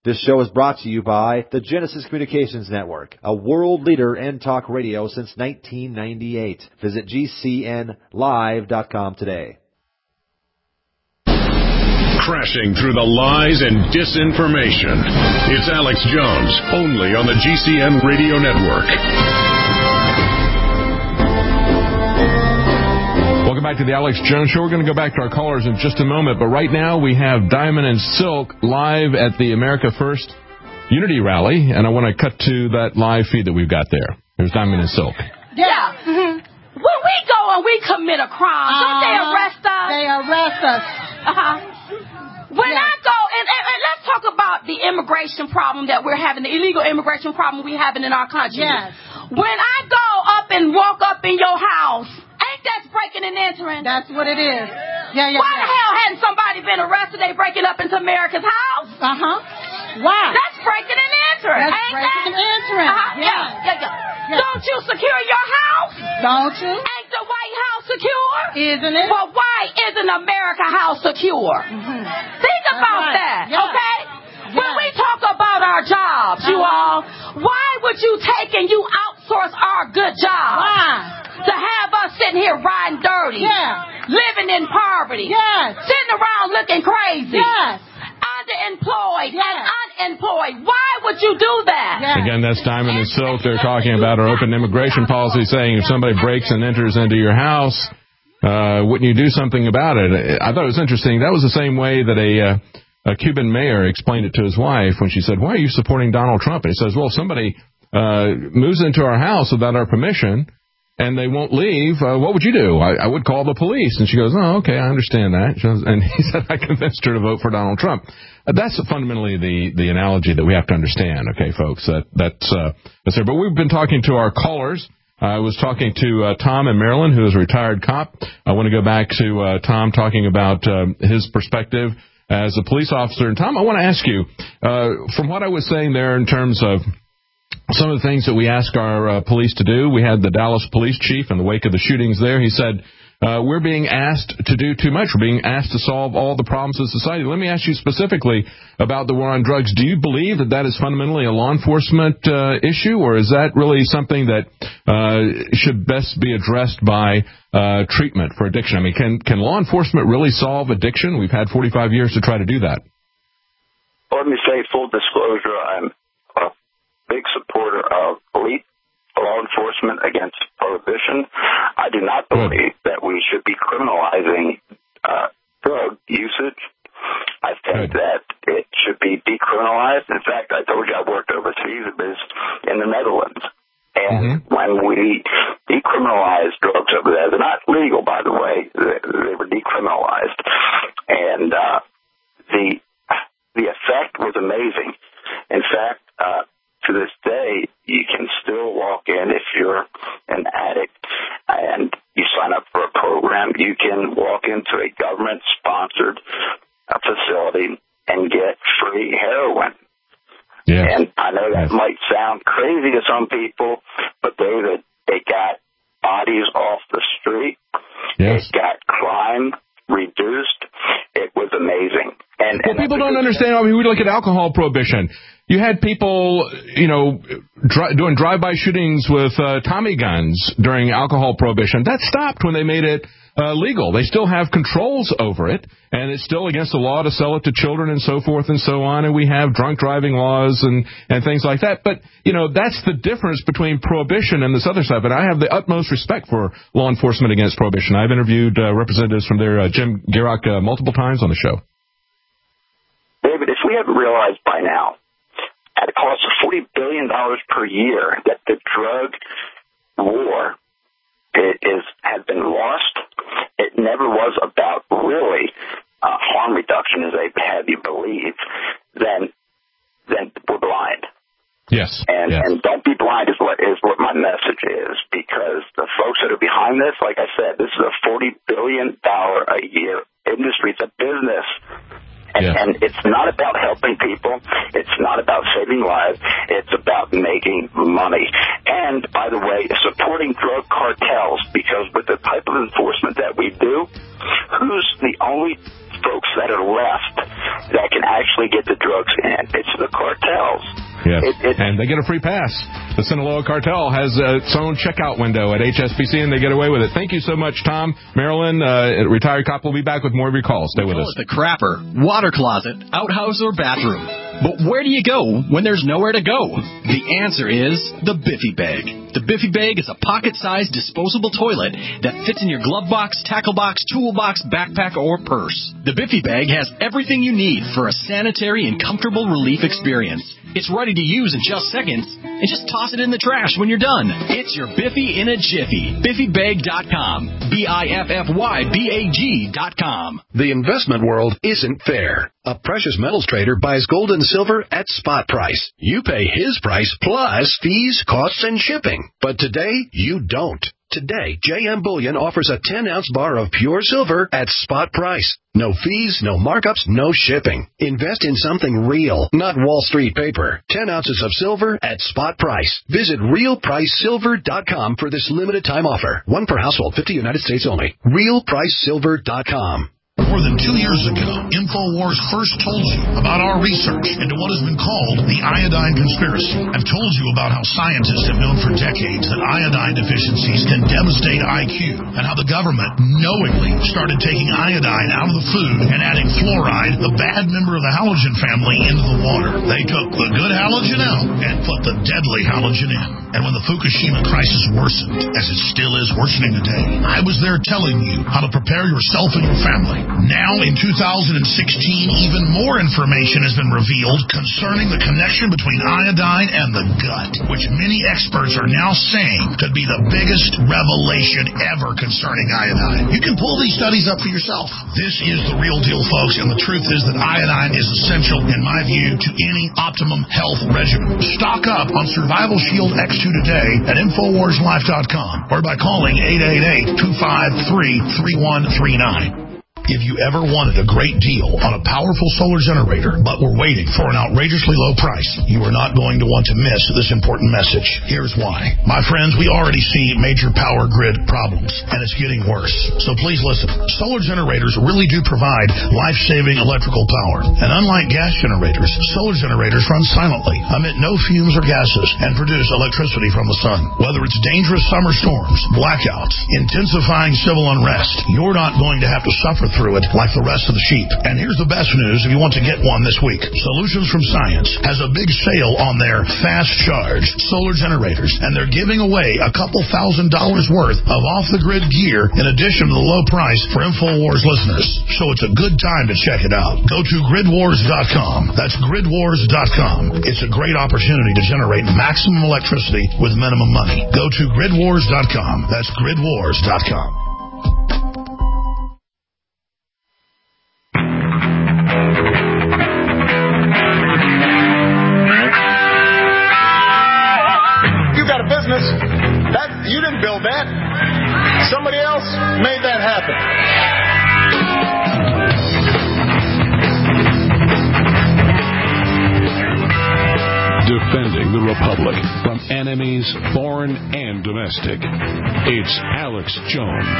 This show is brought to you by the Genesis Communications Network, a world leader in talk radio since 1998. Visit GCNlive.com today. Crashing through the lies and disinformation. It's Alex Jones, only on the GCN Radio Network. Welcome back to the Alex Jones Show. We're going to go back to our callers in just a moment, but right now we have Diamond and Silk live at the America First Unity Rally, and I want to cut to that live feed that we've got there. There's Diamond and Silk. Yeah. Mm-hmm. When we go and we commit a crime, don't they arrest us? They arrest us. When I go, and let's talk about the immigration problem that we're having, the illegal immigration problem we're having in our country. Yes. When I go up and walk up in your house, ain't that breaking and entering? That's what it is. Yeah. Why the hell hadn't somebody been arrested? They breaking up into America's house? Why? That's breaking and entering. That's breaking and entering. Yeah. Don't you secure your house? Don't you? Ain't the White House secure? Isn't it? Well, why isn't America House secure? Think about that, okay? When we talk about our jobs, you all, why would you take and you outsource our good jobs? Why? To have us sitting here riding dirty. Living in poverty. Sitting around looking crazy. Underemployed and unemployed. Why would you do that? Again, that's Diamond and Silk. They're talking about our open immigration policy, saying if somebody breaks and enters into your house, wouldn't you do something about it? I thought it was interesting. That was the same way that a Cuban mayor explained it to his wife when she said, why are you supporting Donald Trump? And he says, well, if somebody moves into our house without our permission and they won't leave, what would you do? I would call the police. And she goes, oh, okay, I understand that. And he said, I convinced her to vote for Donald Trump. That's fundamentally the analogy that we have to understand, okay, folks. That's there. But we've been talking to our callers. I was talking to Tom in Maryland, who is a retired cop. I want to go back to Tom talking about his perspective as a police officer. And, Tom, I want to ask you, from what I was saying there in terms of some of the things that we ask our police to do, we had the Dallas police chief in the wake of the shootings there. He said, we're being asked to do too much. We're being asked to solve all the problems of society. Let me ask you specifically about the war on drugs. Do you believe that is fundamentally a law enforcement issue, or is that really something that should best be addressed by treatment for addiction? I mean, can law enforcement really solve addiction? We've had 45 years to try to do that. Let me say, full disclosure, I'm a big supporter of elite law enforcement against prohibition. I do not believe that we should be criminalizing drug usage. I think that it should be decriminalized. In fact, I told you I worked overseas in the Netherlands. And when we decriminalized drugs over there, they're not legal, by the way. They were decriminalized. And the effect was amazing. In fact, to this day, you can still walk in if you're an addict and you sign up for a program. You can walk into a government-sponsored facility and get free heroin. And I know that might sound crazy to some people, but David, it got bodies off the street. It got crime reduced. It was amazing. And people don't understand. I mean, we look at alcohol prohibition. You had people, doing drive-by shootings with Tommy guns during alcohol prohibition. That stopped when they made it legal. They still have controls over it, and it's still against the law to sell it to children and so forth and so on, and we have drunk driving laws and things like that. But, that's the difference between prohibition and this other side. But I have the utmost respect for law enforcement against prohibition. I've interviewed representatives from there, Jim Gierach, multiple times on the show. David, if we haven't realized by now, at a cost of $40 billion per year, that the drug war has been lost. It never was about really harm reduction, as they have you believe. Then we're blind. And don't be blind is what my message is, because the folks that are behind this, like I said, this is a $40 billion a year industry. It's a business. And it's not about helping people. It's not about saving lives. It's about making money. And, by the way, supporting drug cartels, because with the type of enforcement that we do, who's the only folks that are left that can actually get the drugs in? It's the And they get a free pass. The Sinaloa Cartel has its own checkout window at HSBC, and they get away with it. Thank you so much, Tom. Marilyn, Retired Cop, will be back with more of your calls. Stay with us. The crapper, water closet, outhouse, or bathroom. But where do you go when there's nowhere to go? The answer is the Biffy Bag. The Biffy Bag is a pocket-sized disposable toilet that fits in your glove box, tackle box, toolbox, backpack, or purse. The Biffy Bag has everything you need for a sanitary and comfortable relief experience. It's ready to use in just seconds, and just toss it in the trash when you're done. It's your Biffy in a jiffy. BiffyBag.com. BIFFYBAG.com. The investment world isn't fair. A precious metals trader buys gold and silver at spot price. You pay his price plus fees, costs, and shipping. But today, you don't. Today, JM Bullion offers a 10-ounce bar of pure silver at spot price. No fees, no markups, no shipping. Invest in something real, not Wall Street paper. 10 ounces of silver at spot price. Visit RealPriceSilver.com for this limited time offer. One per household, 50 United States only. RealPriceSilver.com. More than 2 years ago, InfoWars first told you about our research into what has been called the iodine conspiracy. I've told you about how scientists have known for decades that iodine deficiencies can devastate IQ, and how the government knowingly started taking iodine out of the food and adding fluoride, the bad member of the halogen family, into the water. They took the good halogen out and put the deadly halogen in. And when the Fukushima crisis worsened, as it still is worsening today, I was there telling you how to prepare yourself and your family. Now, in 2016, even more information has been revealed concerning the connection between iodine and the gut, which many experts are now saying could be the biggest revelation ever concerning iodine. You can pull these studies up for yourself. This is the real deal, folks, and the truth is that iodine is essential, in my view, to any optimum health regimen. Stock up on Survival Shield X2 today at InfoWarsLife.com or by calling 888-253-3139. If you ever wanted a great deal on a powerful solar generator, but were waiting for an outrageously low price, you are not going to want to miss this important message. Here's why. My friends, we already see major power grid problems, and it's getting worse. So please listen. Solar generators really do provide life-saving electrical power. And unlike gas generators, solar generators run silently, emit no fumes or gases, and produce electricity from the sun. Whether it's dangerous summer storms, blackouts, intensifying civil unrest, you're not going to have to suffer through it like the rest of the sheep. And here's the best news if you want to get one this week. Solutions from Science has a big sale on their fast charge solar generators, and they're giving away a couple $1,000s worth of off-the-grid gear in addition to the low price for InfoWars listeners. So it's a good time to check it out. Go to gridwars.com. That's gridwars.com. It's a great opportunity to generate maximum electricity with minimum money. Go to gridwars.com. That's gridwars.com. You didn't build that. Somebody else made that happen. Defending the Republic from enemies, foreign and domestic. It's Alex Jones.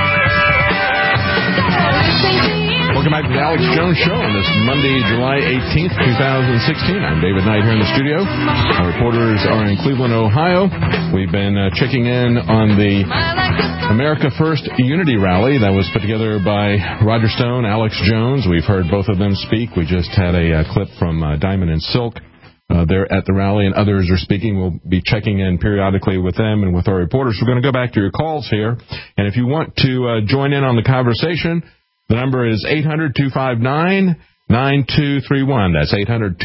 Welcome back to the Alex Jones Show on this Monday, July 18th, 2016. I'm David Knight here in the studio. Our reporters are in Cleveland, Ohio. We've been checking in on the America First Unity Rally that was put together by Roger Stone, Alex Jones. We've heard both of them speak. We just had a clip from Diamond and Silk. They're at the rally, and others are speaking. We'll be checking in periodically with them and with our reporters. We're going to go back to your calls here. And if you want to join in on the conversation, the number is 800-259-9231. That's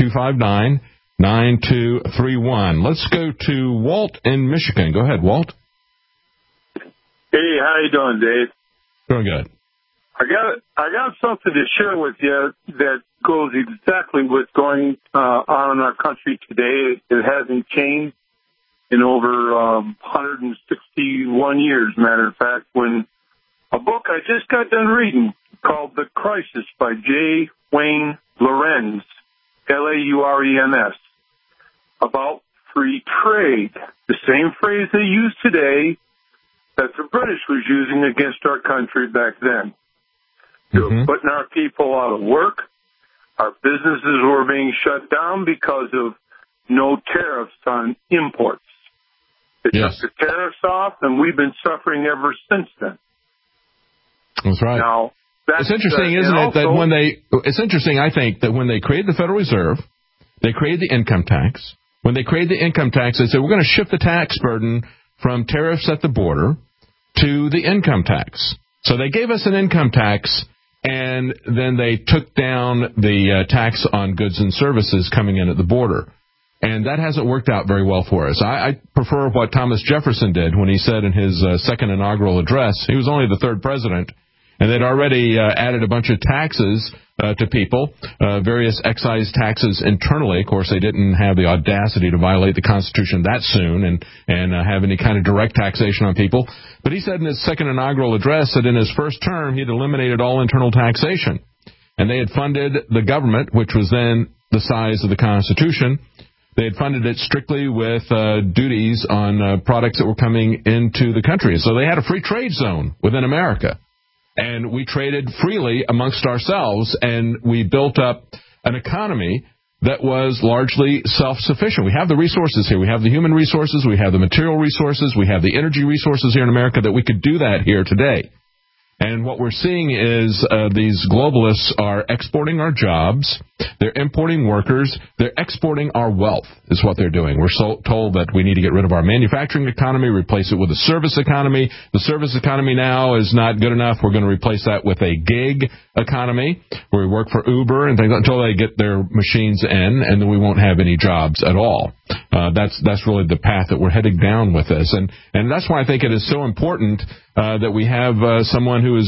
800-259-9231. Let's go to Walt in Michigan. Go ahead, Walt. Hey, how you doing, Dave? Doing good. I got something to share with you that goes exactly what's going on in our country today. It hasn't changed in over 161 years, matter of fact, when a book I just got done reading called The Crisis by J. Wayne Lorenz, L-A-U-R-E-N-S, about free trade, the same phrase they use today that the British was using against our country back then. They were putting our people out of work. Our businesses were being shut down because of no tariffs on imports. They took the tariffs off, and we've been suffering ever since then. That's right. Now, it's interesting, isn't it, that when it's interesting, I think, that when they created the Federal Reserve, they created the income tax. When they created the income tax, they said, we're going to shift the tax burden from tariffs at the border to the income tax. So they gave us an income tax, and then they took down the tax on goods and services coming in at the border. And that hasn't worked out very well for us. I prefer what Thomas Jefferson did when he said in his second inaugural address, he was only the third president, and they'd already added a bunch of taxes to people, various excise taxes internally. Of course, they didn't have the audacity to violate the Constitution that soon and have any kind of direct taxation on people. But he said in his second inaugural address that in his first term, he'd eliminated all internal taxation. And they had funded the government, which was then the size of the Constitution. They had funded it strictly with duties on products that were coming into the country. So they had a free trade zone within America. And we traded freely amongst ourselves, and we built up an economy that was largely self-sufficient. We have the resources here. We have the human resources. We have the material resources. We have the energy resources here in America that we could do that here today. And what we're seeing is these globalists are exporting our jobs. They're importing workers. They're exporting our wealth is what they're doing. We're told that we need to get rid of our manufacturing economy, replace it with a service economy. The service economy now is not good enough. We're going to replace that with a gig economy where we work for Uber and things until they get their machines in, and then we won't have any jobs at all. That's really the path that we're heading down with this. And that's why I think it is so important that we have someone who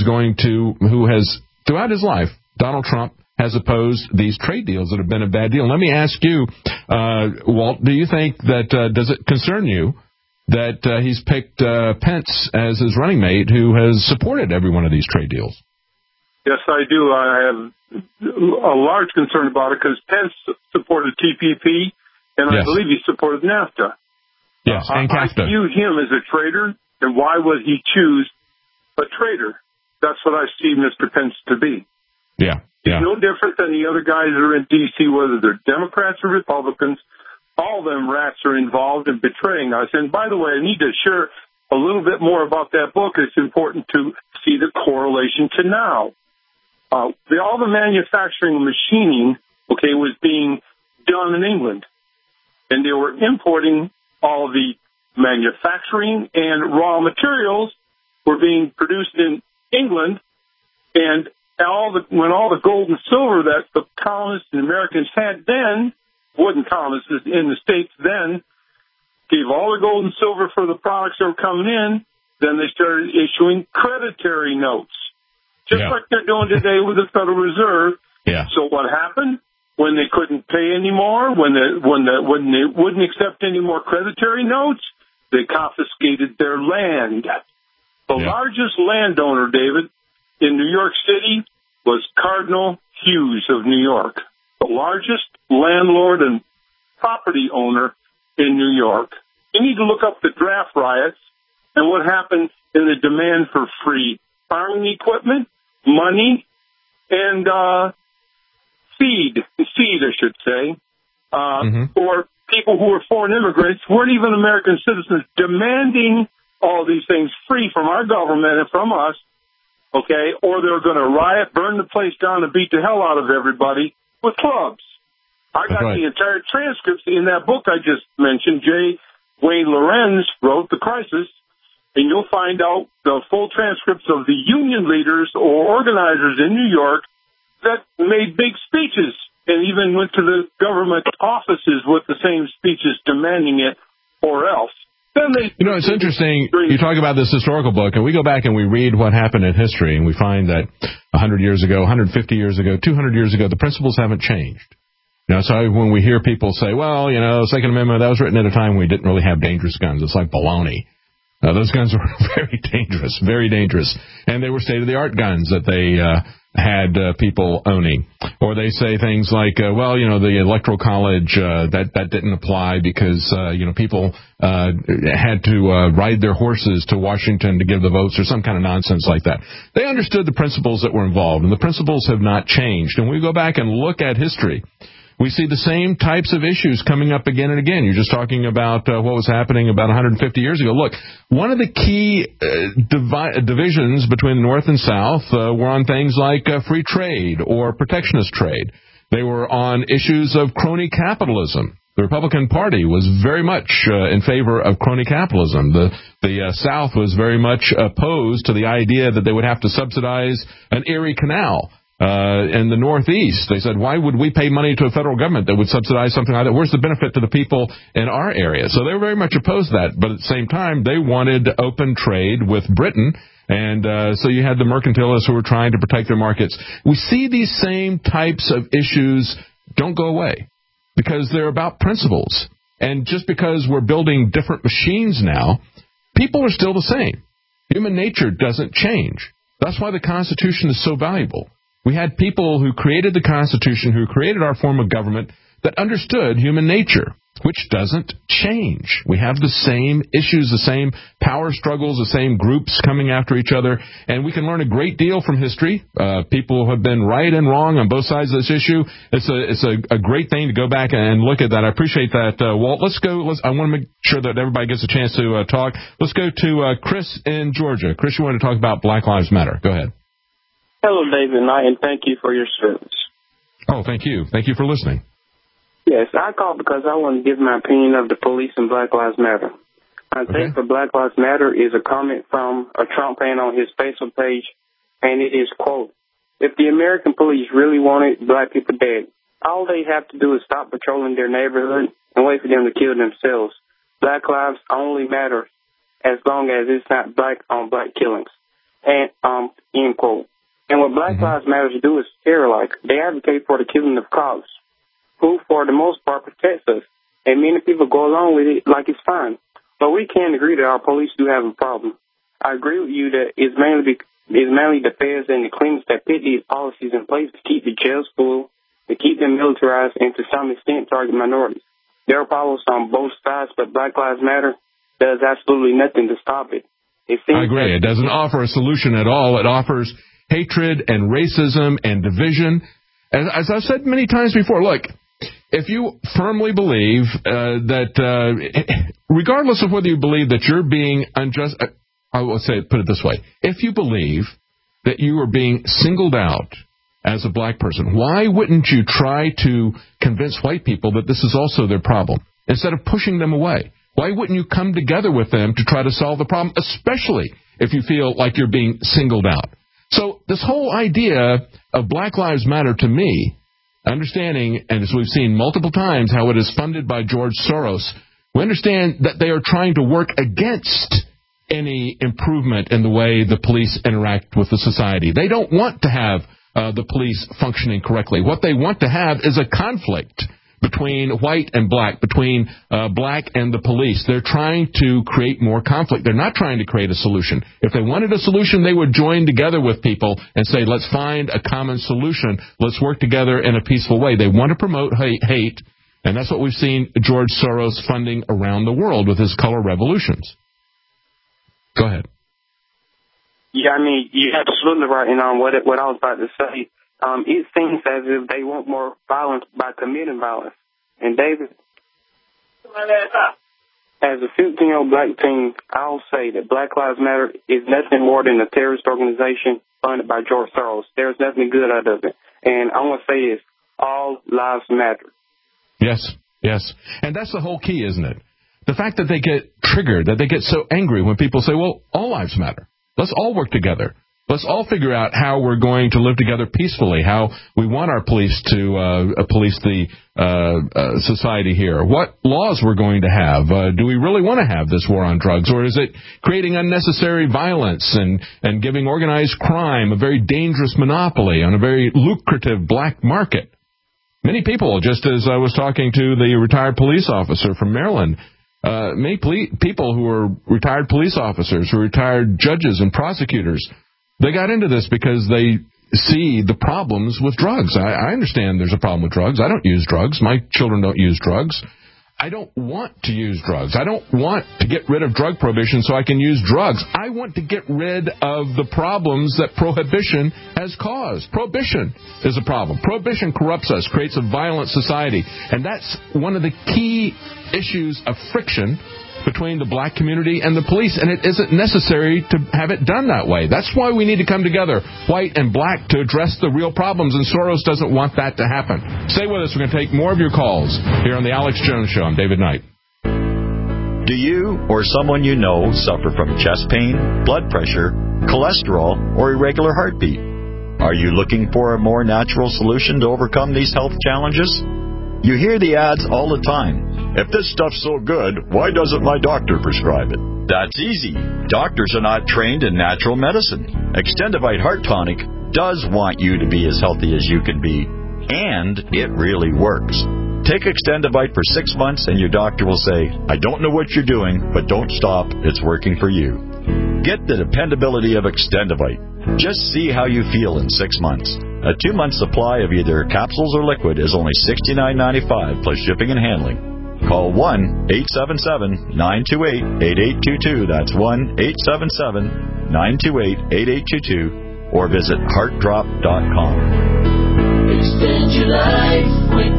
has, throughout his life, Donald Trump has opposed these trade deals that have been a bad deal. Let me ask you, Walt, do you think that, does it concern you that he's picked Pence as his running mate who has supported every one of these trade deals? Yes, I do. I have a large concern about it because Pence supported TPP, and I believe he supported NAFTA. Yes, and CAFTA. I view him as a traitor, and why would he choose a traitor? That's what I see Mr. Pence to be. Yeah. He's no different than the other guys that are in D.C., whether they're Democrats or Republicans. All of them rats are involved in betraying us. And by the way, I need to share a little bit more about that book. It's important to see the correlation to now. All the manufacturing and machining, was being done in England. And they were importing all of the manufacturing and raw materials were being produced in England. And when all the gold and silver that the colonists and Americans had then, wooden colonists in the States then, gave all the gold and silver for the products that were coming in, then they started issuing creditary notes. Just like they're doing today with the Federal Reserve. Yeah. So what happened? When they couldn't pay anymore, when they wouldn't accept any more creditary notes, they confiscated their land. The largest landowner, David, in New York City was Cardinal Hughes of New York, the largest landlord and property owner in New York. You need to look up the draft riots and what happened in the demand for free farming equipment, money, and seed, I should say, for people who were foreign immigrants, weren't even American citizens, demanding all these things free from our government and from us, or they're going to riot, burn the place down, and beat the hell out of everybody with clubs. I got the entire transcripts in that book I just mentioned. J. Wayne Lorenz wrote The Crisis, and you'll find out the full transcripts of the union leaders or organizers in New York that made big speeches and even went to the government offices with the same speeches demanding it or else. Then it's interesting. You talk about this historical book, and we go back and we read what happened in history, and we find that 100 years ago, 150 years ago, 200 years ago, the principles haven't changed. So when we hear people say, Second Amendment, that was written at a time when we didn't really have dangerous guns, it's like baloney. Those guns were very dangerous. And they were state-of-the-art guns that they had people owning. Or they say things like, the Electoral College, that didn't apply because, people had to ride their horses to Washington to give the votes or some kind of nonsense like that. They understood the principles that were involved, and the principles have not changed. And when we go back and look at history, we see the same types of issues coming up again and again. You're just talking about what was happening about 150 years ago. Look, one of the key divisions between the North and South were on things like free trade or protectionist trade. They were on issues of crony capitalism. The Republican Party was very much in favor of crony capitalism. The South was very much opposed to the idea that they would have to subsidize an Erie Canal. In the Northeast, they said, why would we pay money to a federal government that would subsidize something like that? Where's the benefit to the people in our area? So they were very much opposed to that. But at the same time, they wanted open trade with Britain. And so you had the mercantilists who were trying to protect their markets. We see these same types of issues don't go away because they're about principles. And just because we're building different machines now, people are still the same. Human nature doesn't change. That's why the Constitution is so valuable. We had people who created the Constitution, who created our form of government, that understood human nature, which doesn't change. We have the same issues, the same power struggles, the same groups coming after each other, and we can learn a great deal from history. People have been right and wrong on both sides of this issue. It's a great thing to go back and look at that. I appreciate that, Walt. I want to make sure that everybody gets a chance to talk. Let's go to Chris in Georgia. Chris, you want to talk about Black Lives Matter. Go ahead. Hello, David Knight, and thank you for your service. Oh, thank you. Thank you for listening. Yes, I called because I want to give my opinion of the police and Black Lives Matter. My take for Black Lives Matter is a comment from a Trump fan on his Facebook page, and it is, quote, if the American police really wanted black people dead, all they have to do is stop patrolling their neighborhood and wait for them to kill themselves. Black lives only matter as long as it's not black-on-black killings. And, end quote. And what Black Lives Matter do is terror-like. They advocate for the killing of cops, who, for the most part, protects us. And many people go along with it like it's fine. But we can agree that our police do have a problem. I agree with you that it's mainly the feds and the clinics that put these policies in place to keep the jails full, to keep them militarized, and to some extent target minorities. There are problems on both sides, but Black Lives Matter does absolutely nothing to stop it. I agree. It doesn't offer a solution at all. It offers hatred and racism and division. As I've said many times before, look, if you firmly believe that, regardless of whether you believe that you're being unjust, I will say, put it this way, if you believe that you are being singled out as a black person, why wouldn't you try to convince white people that this is also their problem instead of pushing them away? Why wouldn't you come together with them to try to solve the problem, especially if you feel like you're being singled out? So this whole idea of Black Lives Matter, to me, understanding, and as we've seen multiple times, how it is funded by George Soros, we understand that they are trying to work against any improvement in the way the police interact with the society. They don't want to have the police functioning correctly. What they want to have is a conflict between white and black, between black and the police. They're trying to create more conflict. They're not trying to create a solution. If they wanted a solution, they would join together with people and say, let's find a common solution. Let's work together in a peaceful way. They want to promote hate, and that's what we've seen George Soros funding around the world with his color revolutions. Go ahead. Yeah, I mean, you're absolutely right. And what I was about to say, it seems as if they want more violence by committing violence. And David, as a 15-year-old black teen, I'll say that Black Lives Matter is nothing more than a terrorist organization funded by George Soros. There's nothing good out of it. And I want to say this, all lives matter. Yes, yes. And that's the whole key, isn't it? The fact that they get triggered, that they get so angry when people say, well, all lives matter. Let's all work together. Let's all figure out how we're going to live together peacefully, how we want our police to police the society here, what laws we're going to have. Do we really want to have this war on drugs, or is it creating unnecessary violence and giving organized crime a very dangerous monopoly on a very lucrative black market? Many people, just as I was talking to the retired police officer from Maryland, many people who are retired police officers, who are retired judges and prosecutors, they got into this because they see the problems with drugs. I understand there's a problem with drugs. I don't use drugs. My children don't use drugs. I don't want to use drugs. I don't want to get rid of drug prohibition so I can use drugs. I want to get rid of the problems that prohibition has caused. Prohibition is a problem. Prohibition corrupts us, creates a violent society. And that's one of the key issues of friction between the black community and the police, and it isn't necessary to have it done that way. That's why we need to come together, white and black, to address the real problems, and Soros doesn't want that to happen. Stay with us. We're going to take more of your calls here on The Alex Jones Show. I'm David Knight. Do you or someone you know suffer from chest pain, blood pressure, cholesterol, or irregular heartbeat? Are you looking for a more natural solution to overcome these health challenges? You hear the ads all the time. If this stuff's so good, why doesn't my doctor prescribe it? That's easy. Doctors are not trained in natural medicine. Extendivite Heart Tonic does want you to be as healthy as you can be, and it really works. Take Extendivite for 6 months and your doctor will say, I don't know what you're doing, but don't stop. It's working for you. Get the dependability of Extendivite. Just see how you feel in 6 months. A 2-month supply of either capsules or liquid is only $69.95 plus shipping and handling. Call 1-877-928-8822. That's 1-877-928-8822. Or visit heartdrop.com. Extend your life with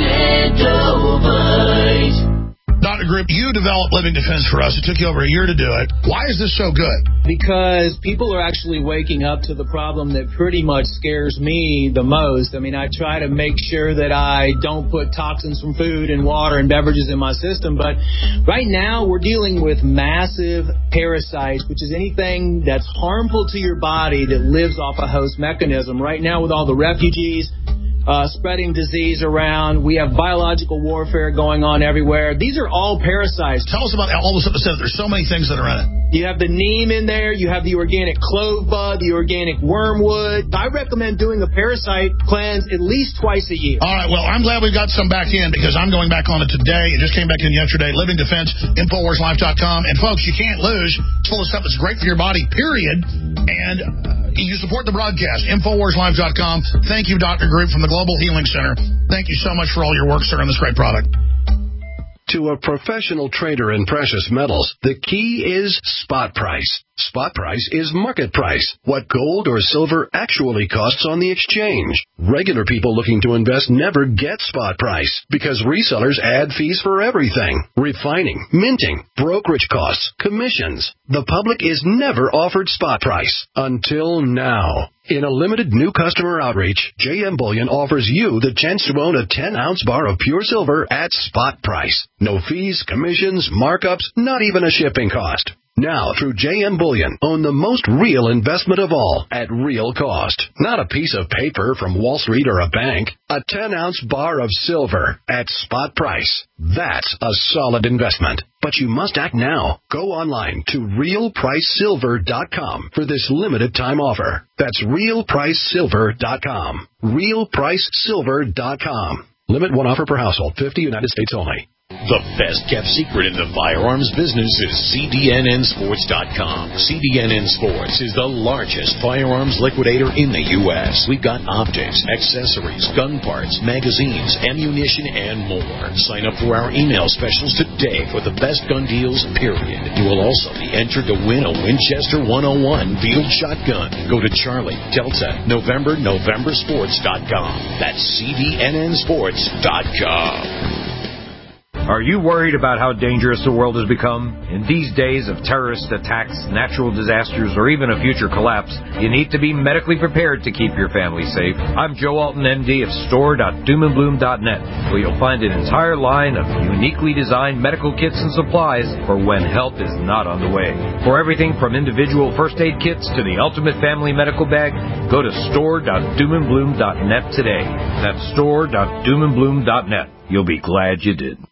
Extendovite. Dr. Group, you developed Living Defense for us. It took you over a year to do it. Why is this so good? Because people are actually waking up to the problem that pretty much scares me the most. I mean, I try to make sure that I don't put toxins from food and water and beverages in my system. But right now, we're dealing with massive parasites, which is anything that's harmful to your body that lives off a host mechanism. Right now, with all the refugees spreading disease around, we have biological warfare going on everywhere. These are all parasites. Tell us about all this episode. There's so many things that are in it. You have the neem in there. You have the organic clove bud, the organic wormwood. I recommend doing a parasite cleanse at least twice a year. All right. Well, I'm glad we got some back in because I'm going back on it today. It just came back in yesterday. Living Defense, InfoWarsLife.com. And, folks, you can't lose. It's full of stuff that's great for your body, period. And you support the broadcast, InfoWarsLife.com. Thank you, Dr. Group from the Global Healing Center. Thank you so much for all your work, sir, on this great product. To a professional trader in precious metals, the key is spot price. Spot price is market price, what gold or silver actually costs on the exchange. Regular people looking to invest never get spot price because resellers add fees for everything. Refining, minting, brokerage costs, commissions. The public is never offered spot price until now. In a limited new customer outreach, JM Bullion offers you the chance to own a 10-ounce bar of pure silver at spot price. No fees, commissions, markups, not even a shipping cost. Now, through JM Bullion, own the most real investment of all at real cost. Not a piece of paper from Wall Street or a bank. A 10-ounce bar of silver at spot price. That's a solid investment. But you must act now. Go online to realpricesilver.com for this limited time offer. That's realpricesilver.com. realpricesilver.com. Limit one offer per household. 50 United States only. The best-kept secret in the firearms business is CDNNsports.com. CDNN Sports is the largest firearms liquidator in the U.S. We've got optics, accessories, gun parts, magazines, ammunition, and more. Sign up for our email specials today for the best gun deals, period. You will also be entered to win a Winchester 101 field shotgun. Go to Charlie, Delta, Novembersports.com. That's CDNNsports.com. Are you worried about how dangerous the world has become? In these days of terrorist attacks, natural disasters, or even a future collapse, you need to be medically prepared to keep your family safe. I'm Joe Alton, MD of store.doomandbloom.net, where you'll find an entire line of uniquely designed medical kits and supplies for when help is not on the way. For everything from individual first aid kits to the ultimate family medical bag, go to store.doomandbloom.net today. That's store.doomandbloom.net. You'll be glad you did.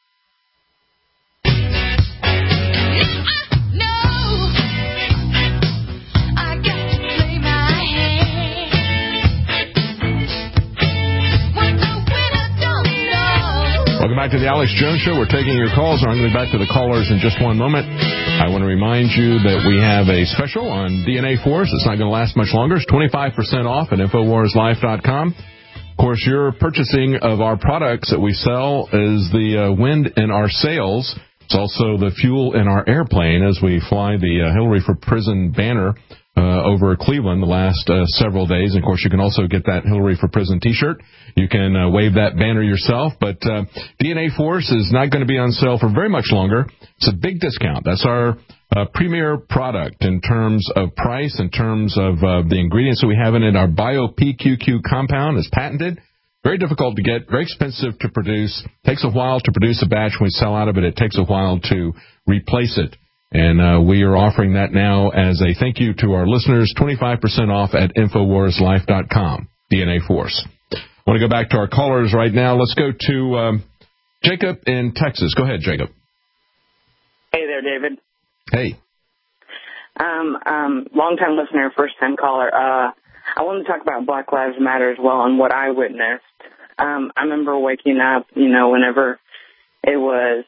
Welcome back to the Alex Jones Show. We're taking your calls. I'm going to be back to the callers in just one moment. I want to remind you that we have a special on DNA Force. It's not going to last much longer. It's 25% off at InfoWarsLife.com. Of course, your purchasing of our products that we sell is the wind in our sails. It's also the fuel in our airplane as we fly the Hillary for Prison banner over Cleveland the last several days. And, of course, you can also get that Hillary for Prison T-shirt. You can wave that banner yourself. But DNA Force is not going to be on sale for very much longer. It's a big discount. That's our premier product in terms of price, in terms of the ingredients that we have in it. Our Bio-PQQ compound is patented. Very difficult to get, very expensive to produce. Takes a while to produce a batch. When we sell out of it, it takes a while to replace it. And we are offering that now as a thank you to our listeners, 25% off at InfoWarsLife.com, DNA Force. I want to go back to our callers right now. Let's go to Jacob in Texas. Go ahead, Jacob. Hey there, David. Hey. Long-time listener, first-time caller. I wanted to talk about Black Lives Matter as well and what I witnessed. I remember waking up, whenever it was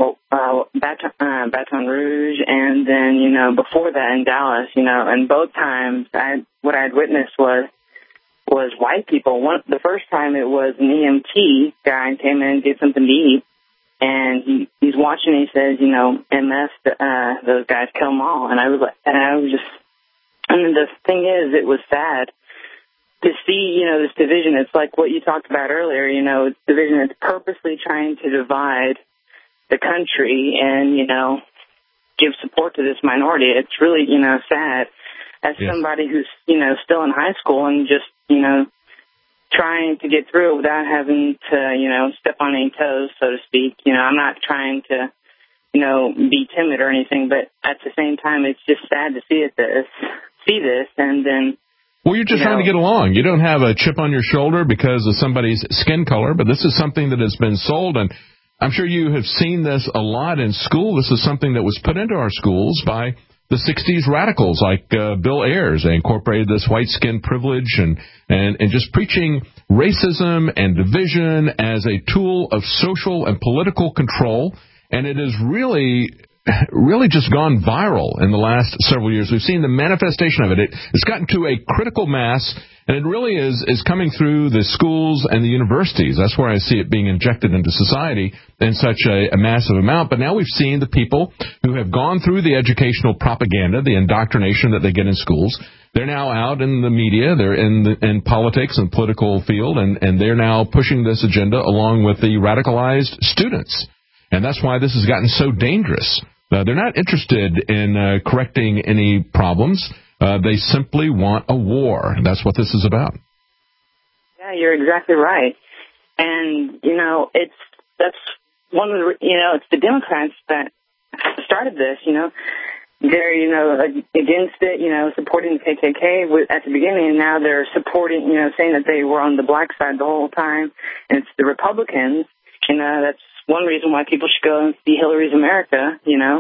Baton Rouge, and then, before that in Dallas, and both times what I had witnessed was white people. The first time it was an EMT guy came in and did something to eat, and he's watching and he says, MS, those guys kill them all. And I was just, and the thing is, it was sad to see, this division. It's like what you talked about earlier, it's division that's purposely trying to divide the country and, give support to this minority. It's really, sad as somebody who's, still in high school and just, trying to get through it without having to, step on any toes, so to speak. I'm not trying to, be timid or anything, but at the same time, it's just sad to see this, and then. Well, you're just trying to get along. You don't have a chip on your shoulder because of somebody's skin color, but this is something that has been sold, and I'm sure you have seen this a lot in school. This is something that was put into our schools by the 60s radicals like Bill Ayers. They incorporated this white skin privilege and just preaching racism and division as a tool of social and political control, and it has really just gone viral in the last several years. We've seen the manifestation of it. It's gotten to a critical mass, and it really is coming through the schools and the universities. That's where I see it being injected into society in such a massive amount. But now we've seen the people who have gone through the educational propaganda, the indoctrination that they get in schools. They're now out in the media. They're in politics and political field, and they're now pushing this agenda along with the radicalized students. And that's why this has gotten so dangerous. They're not interested in correcting any problems. They simply want a war. And that's what this is about. Yeah, you're exactly right. And, that's one of the, it's the Democrats that started this, They're, against it, supporting the KKK at the beginning, and now they're supporting, saying that they were on the black side the whole time. And it's the Republicans, that's one reason why people should go and see Hillary's America,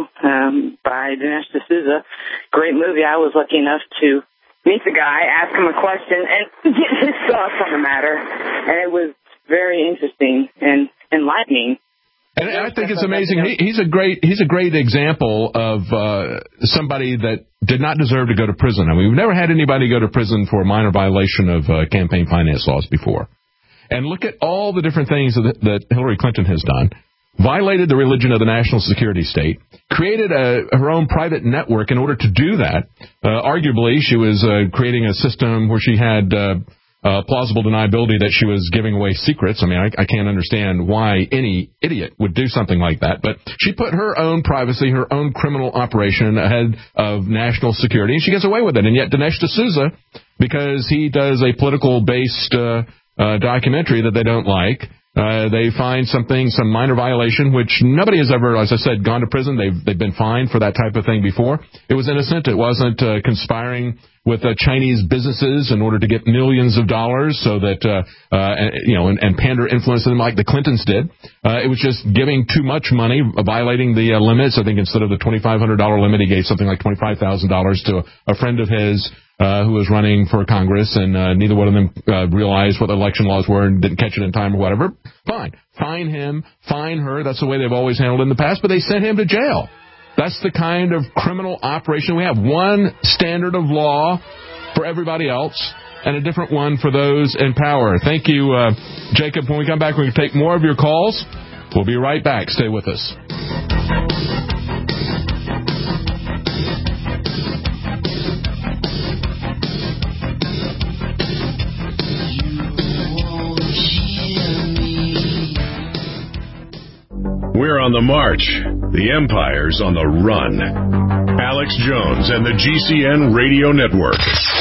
by Dinesh D'Souza. Great movie. I was lucky enough to meet the guy, ask him a question, and get his thoughts on the matter. And it was very interesting and enlightening. And I think it's amazing. He's a great example of somebody that did not deserve to go to prison. I mean, we've never had anybody go to prison for a minor violation of campaign finance laws before. And look at all the different things that Hillary Clinton has done. Violated the religion of the national security state, created her own private network in order to do that. Arguably, she was creating a system where she had plausible deniability that she was giving away secrets. I mean, I can't understand why any idiot would do something like that. But she put her own privacy, her own criminal operation ahead of national security, and she gets away with it. And yet Dinesh D'Souza, because he does a political-based documentary that they don't like, they find some minor violation, which nobody has ever, as I said, gone to prison. They've been fined for that type of thing before. It was innocent. It wasn't conspiring with Chinese businesses in order to get millions of dollars so that, and pander influence them like the Clintons did. It was just giving too much money, violating the limits. I think instead of the $2,500 limit, he gave something like $25,000 to a friend of his who was running for Congress, and neither one of them realized what the election laws were and didn't catch it in time or whatever. Fine. Fine him. Fine her. That's the way they've always handled it in the past, but they sent him to jail. That's the kind of criminal operation we have. One standard of law for everybody else. and a different one for those in power. Thank you, Jacob. When we come back, we can take more of your calls. We'll be right back. Stay with us. We're on the march. The empire's on the run. Alex Jones and the GCN Radio Network.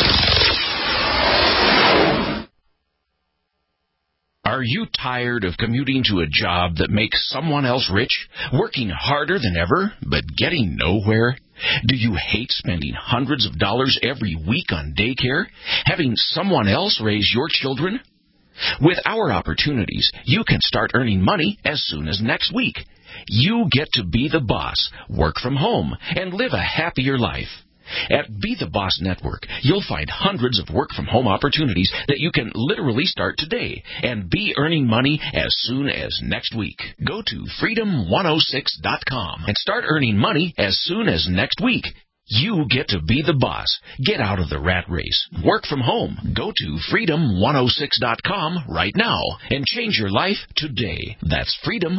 Are you tired of commuting to a job that makes someone else rich, working harder than ever, but getting nowhere? Do you hate spending hundreds of dollars every week on daycare, having someone else raise your children? With our opportunities, you can start earning money as soon as next week. You get to be the boss, work from home, and live a happier life. At Be the Boss Network, you'll find hundreds of work-from-home opportunities that you can literally start today and be earning money as soon as next week. Go to freedom106.com and start earning money as soon as next week. You get to be the boss. Get out of the rat race. Work from home. Go to freedom106.com right now and change your life today. That's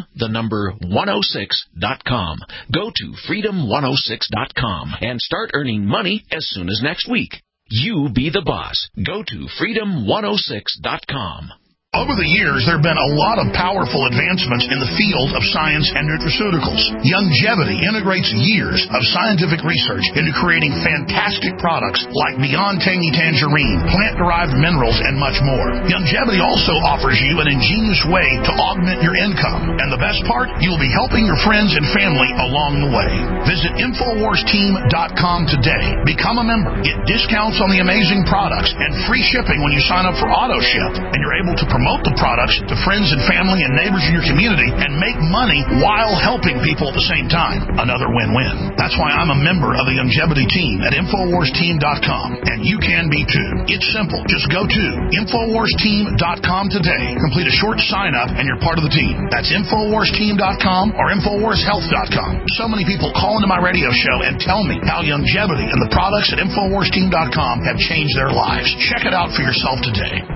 freedom106.com. Go to freedom106.com and start earning money as soon as next week. You be the boss. Go to freedom106.com. Over the years, there have been a lot of powerful advancements in the field of science and nutraceuticals. Youngevity integrates years of scientific research into creating fantastic products like Beyond Tangy Tangerine, plant-derived minerals, and much more. Youngevity also offers you an ingenious way to augment your income. And the best part, you'll be helping your friends and family along the way. Visit InfoWarsTeam.com today. Become a member. Get discounts on the amazing products and free shipping when you sign up for AutoShip. And you're able to promote the products to friends and family and neighbors in your community and make money while helping people at the same time. Another win-win. That's why I'm a member of the Youngevity team at InfoWarsTeam.com, and you can be too. It's simple. Just go to InfoWarsTeam.com today. Complete a short sign-up and you're part of the team. That's InfoWarsTeam.com or InfoWarsHealth.com. So many people call into my radio show and tell me how Youngevity and the products at InfoWarsTeam.com have changed their lives. Check it out for yourself today.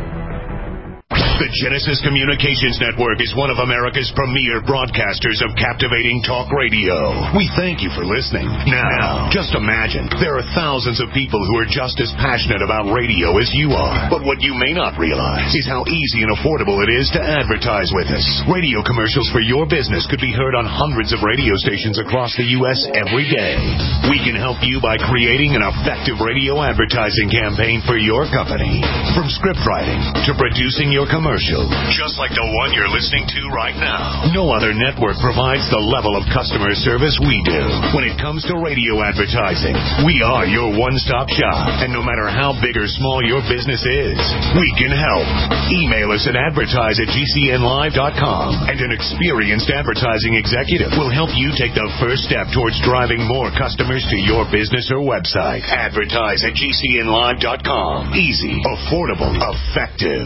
The Genesis Communications Network is one of America's premier broadcasters of captivating talk radio. We thank you for listening. Now, just imagine, there are thousands of people who are just as passionate about radio as you are. But what you may not realize is how easy and affordable it is to advertise with us. Radio commercials for your business could be heard on hundreds of radio stations across the U.S. every day. We can help you by creating an effective radio advertising campaign for your company. From script writing to producing your commercial, just like the one you're listening to right now. No other network provides the level of customer service we do. When it comes to radio advertising, we are your one-stop shop. And no matter how big or small your business is, we can help. Email us at advertise@gcnlive.com, and an experienced advertising executive will help you take the first step towards driving more customers to your business or website. Advertise@gcnlive.com. Easy, affordable, effective.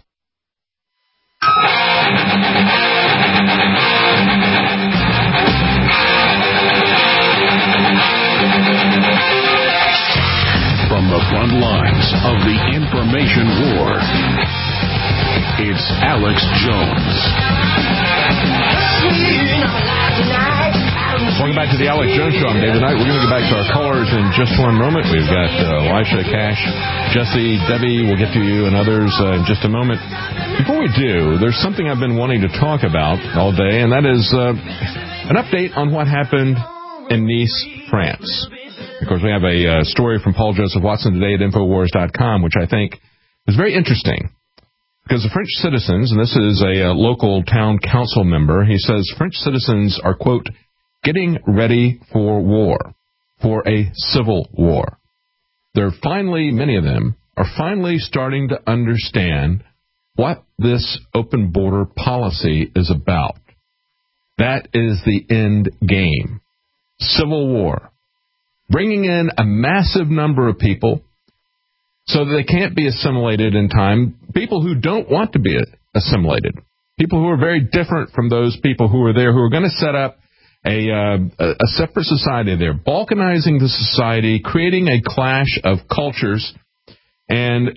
From the front lines of the information war, it's Alex Jones. Welcome back to the Alex Jones Show. I'm David Knight. We're going to get back to our callers in just one moment. We've got Elisha, Cash, Jesse, Debbie. We'll get to you and others in just a moment. Before we do, there's something I've been wanting to talk about all day, and that is an update on what happened in Nice, France. Of course, we have a story from Paul Joseph Watson today at Infowars.com, which I think is very interesting. Because the French citizens, and this is a local town council member, he says French citizens are, quote, getting ready for war, for a civil war. Many of them are finally starting to understand what this open border policy is about. That is the end game. Civil war. Bringing in a massive number of people so that they can't be assimilated in time. People who don't want to be assimilated. People who are very different from those people who are there, who are going to set up a separate society there, balkanizing the society, creating a clash of cultures, and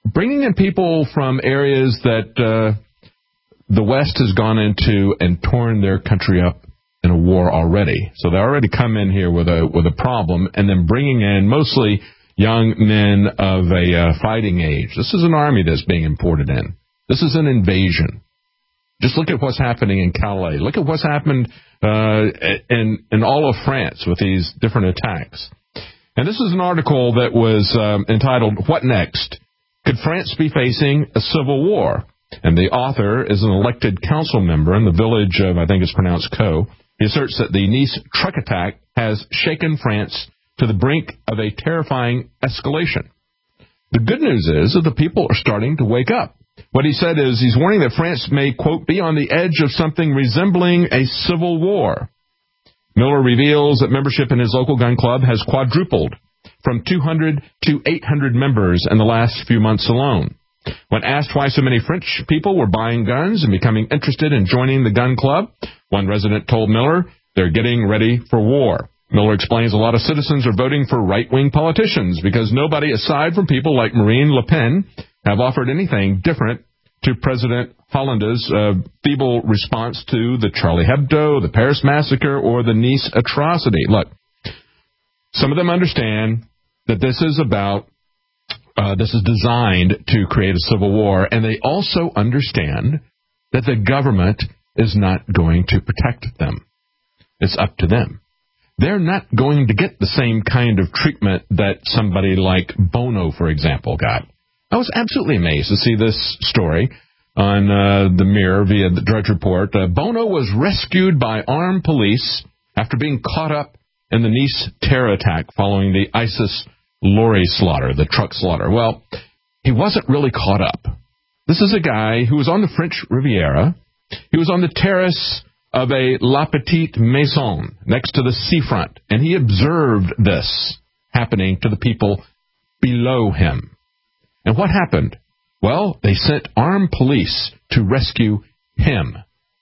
bringing in people from areas that the West has gone into and torn their country up in a war already. So they already come in here with a problem, and then bringing in mostly young men of a fighting age. This is an army that's being imported in. This is an invasion. Just look at what's happening in Calais. Look at what's happened in all of France with these different attacks. And this is an article that was entitled, What Next? Could France be facing a civil war? And the author is an elected council member in the village of, I think it's pronounced Co. He asserts that the Nice truck attack has shaken France to the brink of a terrifying escalation. The good news is that the people are starting to wake up. What he said is he's warning that France may, quote, be on the edge of something resembling a civil war. Miller reveals that membership in his local gun club has quadrupled from 200 to 800 members in the last few months alone. When asked why so many French people were buying guns and becoming interested in joining the gun club, one resident told Miller they're getting ready for war. Miller explains a lot of citizens are voting for right-wing politicians because nobody aside from people like Marine Le Pen have offered anything different to President Hollande's feeble response to the Charlie Hebdo, the Paris massacre, or the Nice atrocity. Look, some of them understand that this is designed to create a civil war, and they also understand that the government is not going to protect them. It's up to them. They're not going to get the same kind of treatment that somebody like Bono, for example, got. I was absolutely amazed to see this story on the Mirror via the Drudge Report. Bono was rescued by armed police after being caught up in the Nice terror attack following the ISIS lorry slaughter, the truck slaughter. Well, he wasn't really caught up. This is a guy who was on the French Riviera. He was on the terrace of a La Petite Maison next to the seafront, and he observed this happening to the people below him. And what happened? Well, they sent armed police to rescue him.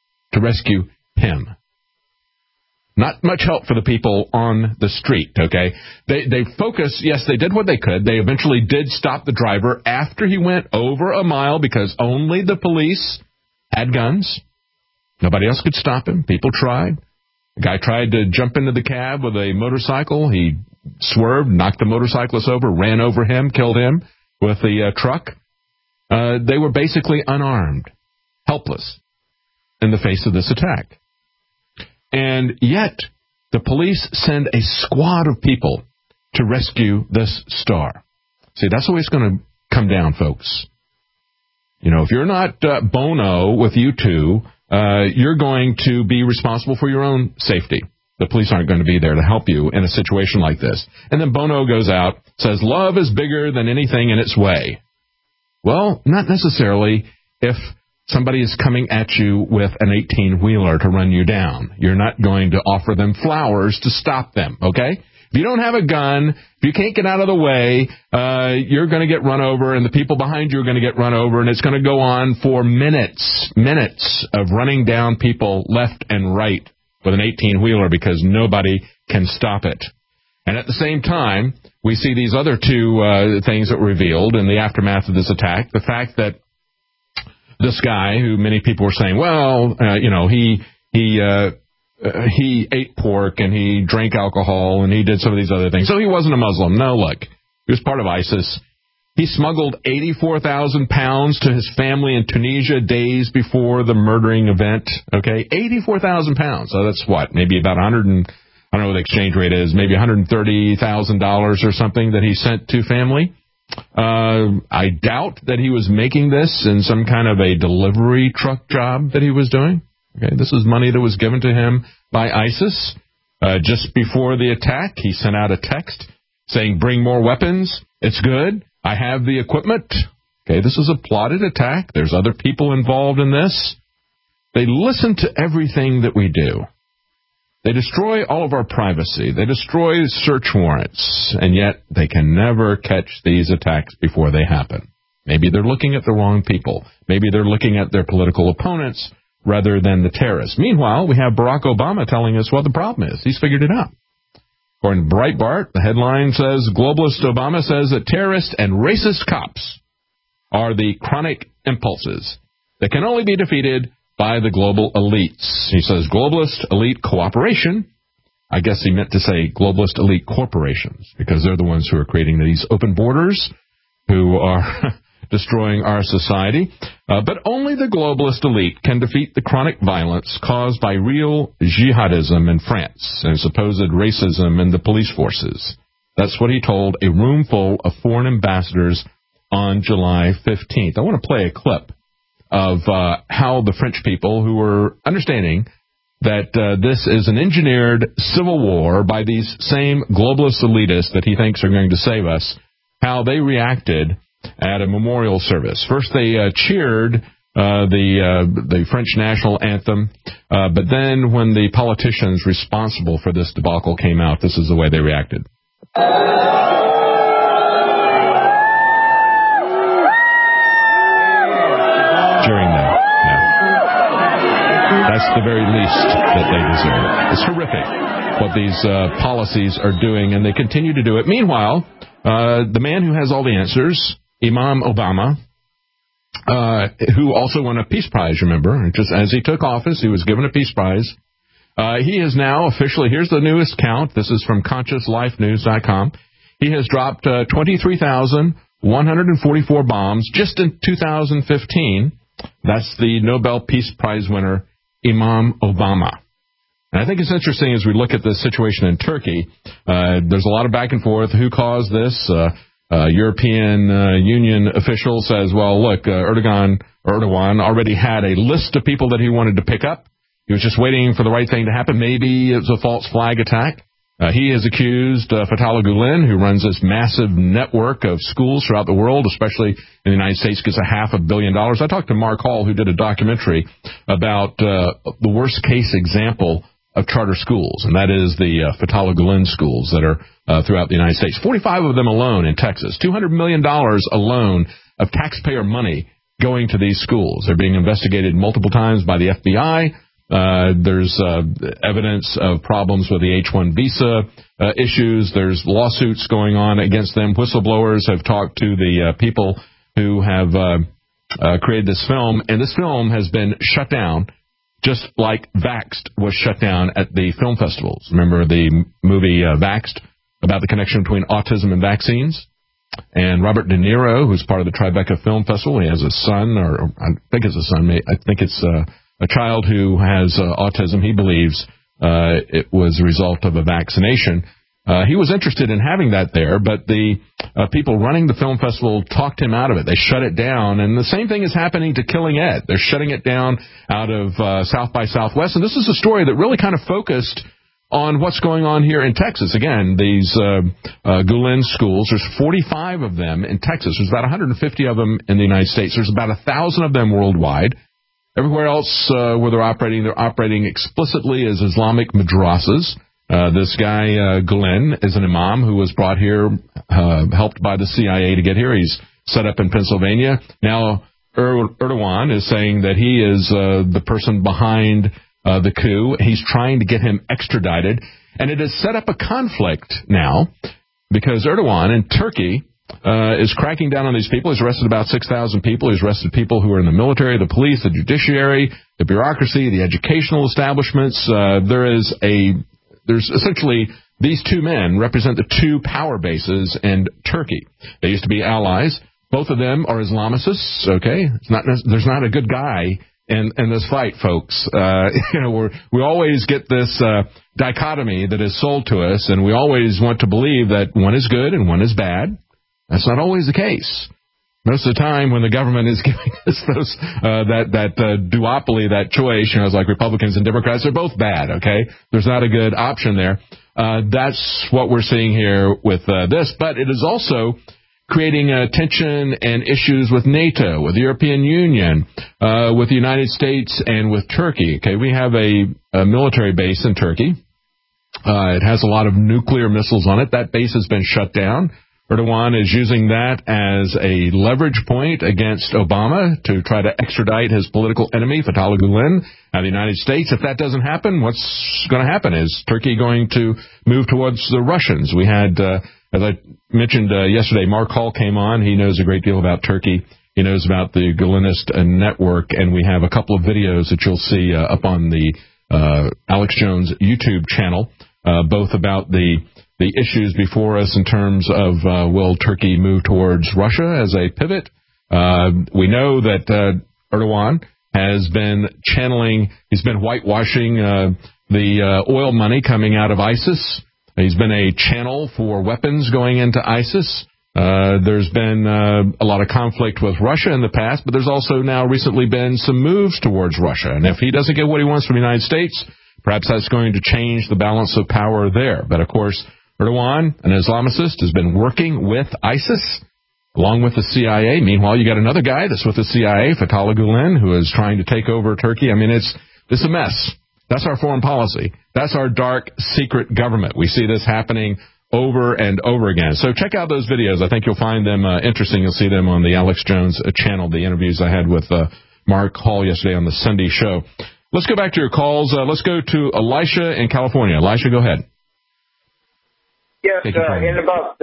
Not much help for the people on the street, okay? They focused, yes, they did what they could. They eventually did stop the driver after he went over a mile because only the police had guns. Nobody else could stop him. People tried. The guy tried to jump into the cab with a motorcycle. He swerved, knocked the motorcyclist over, ran over him, killed him with the truck. They were basically unarmed, helpless in the face of this attack. And yet, the police send a squad of people to rescue this star. See, that's the way it's going to come down, folks. You know, if you're not Bono with U2, you're going to be responsible for your own safety. The police aren't going to be there to help you in a situation like this. And then Bono goes out, says, love is bigger than anything in its way. Well, not necessarily if somebody is coming at you with an 18-wheeler to run you down. You're not going to offer them flowers to stop them, okay? If you don't have a gun, if you can't get out of the way, you're going to get run over, and the people behind you are going to get run over, and it's going to go on for minutes of running down people left and right with an 18-wheeler because nobody can stop it. And at the same time, we see these other two things that were revealed in the aftermath of this attack. The fact that this guy, who many people were saying, well, he ate pork and he drank alcohol and he did some of these other things. So he wasn't a Muslim. No, look, he was part of ISIS. He smuggled 84,000 pounds to his family in Tunisia days before the murdering event. Okay, 84,000 pounds. So that's what, maybe about I don't know what the exchange rate is, maybe $130,000 or something that he sent to family. I doubt that he was making this in some kind of a delivery truck job that he was doing. Okay, this is money that was given to him by ISIS. Just before the attack, he sent out a text saying, bring more weapons. It's good. I have the equipment. Okay, this is a plotted attack. There's other people involved in this. They listen to everything that we do. They destroy all of our privacy. They destroy search warrants, and yet they can never catch these attacks before they happen. Maybe they're looking at the wrong people. Maybe they're looking at their political opponents rather than the terrorists. Meanwhile, we have Barack Obama telling us what the problem is. He's figured it out. According to Breitbart, the headline says, globalist Obama says that terrorist and racist cops are the chronic impulses that can only be defeated by the global elites. He says globalist elite cooperation. I guess he meant to say globalist elite corporations, because they're the ones who are creating these open borders, who are destroying our society. But only the globalist elite can defeat the chronic violence caused by real jihadism in France and supposed racism in the police forces. That's what he told a room full of foreign ambassadors on July 15th. I want to play a clip of how the French people, who were understanding that this is an engineered civil war by these same globalist elitists that he thinks are going to save us, how they reacted at a memorial service. First, they cheered the French national anthem, but then when the politicians responsible for this debacle came out, this is the way they reacted. Cheering them. That's the very least that they deserve. It's horrific what these policies are doing, and they continue to do it. Meanwhile, the man who has all the answers, Imam Obama, who also won a Peace Prize, remember, just as he took office, he was given a Peace Prize. He is now officially, here's the newest count, this is from ConsciousLifeNews.com, he has dropped 23,144 bombs just in 2015. That's the Nobel Peace Prize winner, Imam Obama. And I think it's interesting as we look at the situation in Turkey. There's a lot of back and forth. Who caused this? European Union official says, well, look, Erdogan already had a list of people that he wanted to pick up. He was just waiting for the right thing to happen. Maybe it was a false flag attack. He has accused Fethullah Gulen, who runs this massive network of schools throughout the world, especially in the United States, gets $500 million. I talked to Mark Hall, who did a documentary about the worst case example of charter schools, and that is the Fethullah Gulen schools that are throughout the United States. 45 of them alone in Texas. $200 million alone of taxpayer money going to these schools. They're being investigated multiple times by the FBI. There's evidence of problems with the H-1 visa issues. There's lawsuits going on against them. Whistleblowers have talked to the people who have created this film, and this film has been shut down, just like Vaxxed was shut down at the film festivals. Remember the movie Vaxxed, about the connection between autism and vaccines? And Robert De Niro, who's part of the Tribeca Film Festival, he has a son, or I think it's a son, I think it's a child who has autism. He believes it was a result of a vaccination. He was interested in having that there, but the people running the film festival talked him out of it. They shut it down, and the same thing is happening to Killing Ed. They're shutting it down out of South by Southwest, and this is a story that really kind of focused on what's going on here in Texas. Again, these Gulen schools, there's 45 of them in Texas. There's about 150 of them in the United States. There's about 1,000 of them worldwide. Everywhere else where they're operating explicitly as Islamic madrasas. This guy, Gulen, is an imam who was brought here, helped by the CIA to get here. He's set up in Pennsylvania. Now, Erdogan is saying that he is the person behind the coup. He's trying to get him extradited. And it has set up a conflict now because Erdogan in Turkey is cracking down on these people. He's arrested about 6,000 people. He's arrested people who are in the military, the police, the judiciary, the bureaucracy, the educational establishments. There's essentially these two men represent the two power bases in Turkey. They used to be allies. Both of them are Islamicists, okay? There's not a good guy in this fight, folks. We always get this dichotomy that is sold to us, and we always want to believe that one is good and one is bad. That's not always the case. Most of the time when the government is giving us that duopoly, that choice, it's like Republicans and Democrats, they're both bad, okay? There's not a good option there. That's what we're seeing here with this. But it is also creating tension and issues with NATO, with the European Union, with the United States, and with Turkey. Okay, we have a military base in Turkey. It has a lot of nuclear missiles on it. That base has been shut down. Erdogan is using that as a leverage point against Obama to try to extradite his political enemy, Fethullah Gulen, out of the United States. If that doesn't happen, what's going to happen? Is Turkey going to move towards the Russians? We had, as I mentioned yesterday, Mark Hall came on. He knows a great deal about Turkey. He knows about the Gulenist Network, and we have a couple of videos that you'll see up on the Alex Jones YouTube channel, both about the issues before us in terms of will Turkey move towards Russia as a pivot. We know that Erdogan has been he's been whitewashing the oil money coming out of ISIS. He's been a channel for weapons going into ISIS. There's been a lot of conflict with Russia in the past, but there's also now recently been some moves towards Russia. And if he doesn't get what he wants from the United States, perhaps that's going to change the balance of power there. But, of course, Erdogan, an Islamicist, has been working with ISIS along with the CIA. Meanwhile, you got another guy that's with the CIA, Fethullah Gulen, who is trying to take over Turkey. I mean, it's a mess. That's our foreign policy. That's our dark, secret government. We see this happening over and over again. So check out those videos. I think you'll find them interesting. You'll see them on the Alex Jones channel, the interviews I had with Mark Hall yesterday on the Sunday show. Let's go back to your calls. Let's go to Elisha in California. Elisha, go ahead. Yes, in about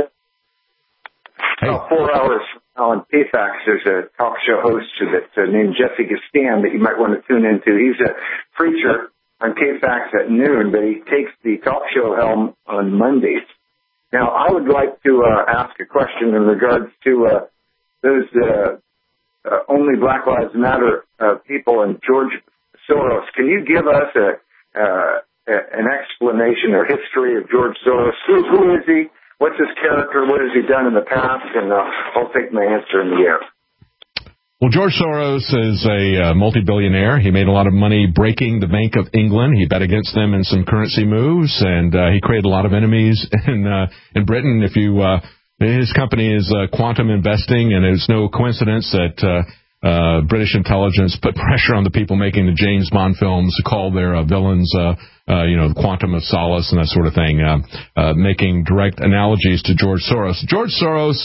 4 hours on PFAX, there's a talk show host that's named Jesse Gastan that you might want to tune into. He's a preacher on KFAX at noon, but he takes the talk show helm on Mondays. Now, I would like to ask a question in regards to those only Black Lives Matter people and George Soros. Can you give us an explanation or history of George Soros? Who is he? What's his character? What has he done in the past? And I'll take my answer in the air. Well, George Soros is a multi-billionaire. He made a lot of money breaking the Bank of England. He bet against them in some currency moves, and he created a lot of enemies in Britain. His company is Quantum Investing, and it's no coincidence that British intelligence put pressure on the people making the James Bond films to call their villains, the Quantum of Solace and that sort of thing, making direct analogies to George Soros. George Soros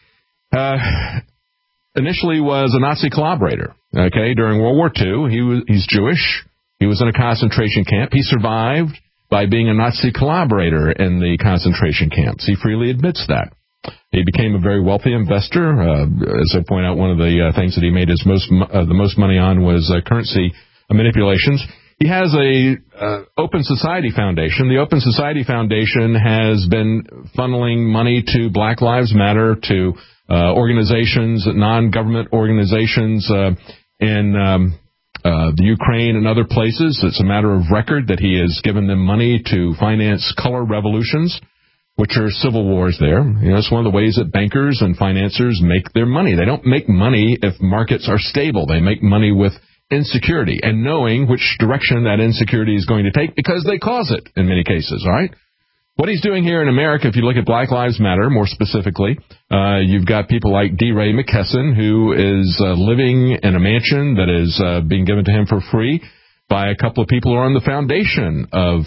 initially was a Nazi collaborator. Okay, during World War II, he's Jewish. He was in a concentration camp. He survived by being a Nazi collaborator in the concentration camps. He freely admits that. He became a very wealthy investor. As I point out, one of the things that he made the most money on was currency manipulations. He has a Open Society Foundation. The Open Society Foundation has been funneling money to Black Lives Matter, to organizations, non-government organizations in the Ukraine and other places. It's a matter of record that he has given them money to finance color revolutions, which are civil wars there. It's one of the ways that bankers and financiers make their money. They don't make money if markets are stable. They make money with insecurity and knowing which direction that insecurity is going to take because they cause it in many cases, all right? What he's doing here in America, if you look at Black Lives Matter more specifically, you've got people like D. Ray McKesson, who is living in a mansion that is being given to him for free by a couple of people who are on the foundation of